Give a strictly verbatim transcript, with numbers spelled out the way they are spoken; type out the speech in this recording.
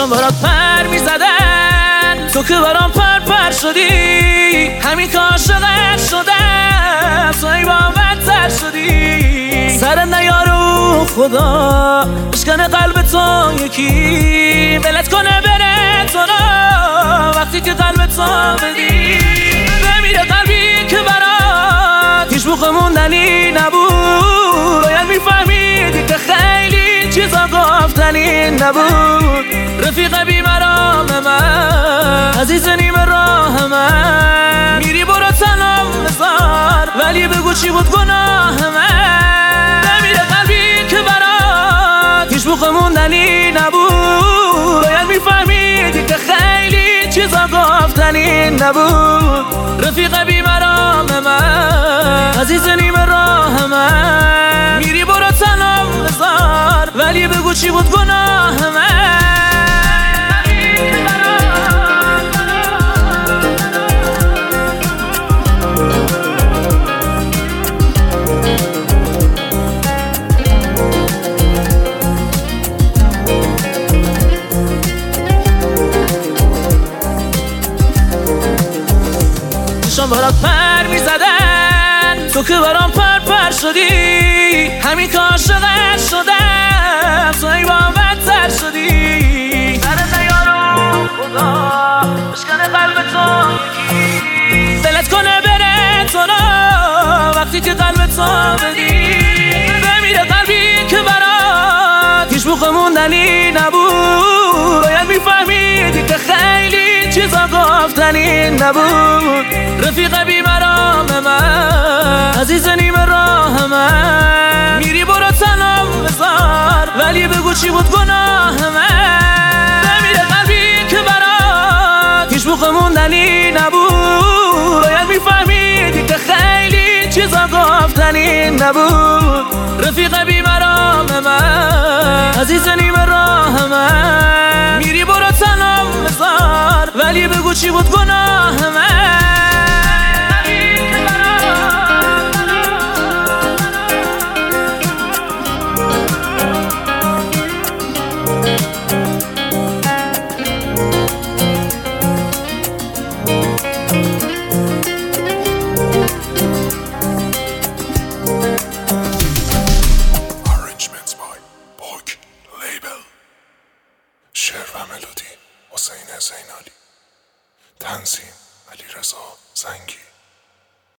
داشتم برات پر میزدن، تو که برام پر پر شدی. همین که عاشقت شدم، تو ای با بدتر شدی. سر نیارو خدا بشکنه قلب تو یکی، ولت کنه بره تو را وقتی که قلب تو بدی. بمیره قلبی که برات هیچ موقع موندنی نبود، باید میفهمیدی که خیلی چیزا گفتنی نبود. رفیق بیمرام من، عزیز نیم راه من، میری برو تنم بذار ولی بگو چی بود گناه من. بمیره قلبی که برات هیچ موقع موندنی نبود، باید میفهمیدی که خیلی چیزا گفتنی نبود. رفیق بیمرام من، عزیز نیم راه من، میری برو تنم بذار ولی بگو چی بود گناه من. داشتم برات پر میزدن، تو که برام پر پر شدی. همین که عاشقت شدم، تو ای با بدتر شدی. سر نیارو خدا بشکنه قلب تو یکی، ولت کنه بره تو را وقتی که قلب تو بدی. بمیره قلبی که برات هیچ موقع موندنی نبود، باید میفهمیدی که خیلی چیزا گفتنی نبود. رفیق بیمرام من، عزیز نیم راه من، میری برو تنم بذار ولی بگو چی بود گناه من. بمیره قلبی که برات هیچ موقع موندنی نبود، باید میفهمیدی که خیلی چیزا گفتنی نبود. رفیق بیمرام من، عزیز نیم راه من، میری برو تنم بذار ولی بگو چی بود گناه من. شعر و ملودی حسین زینالی، تنظیم علیرضا زنگی.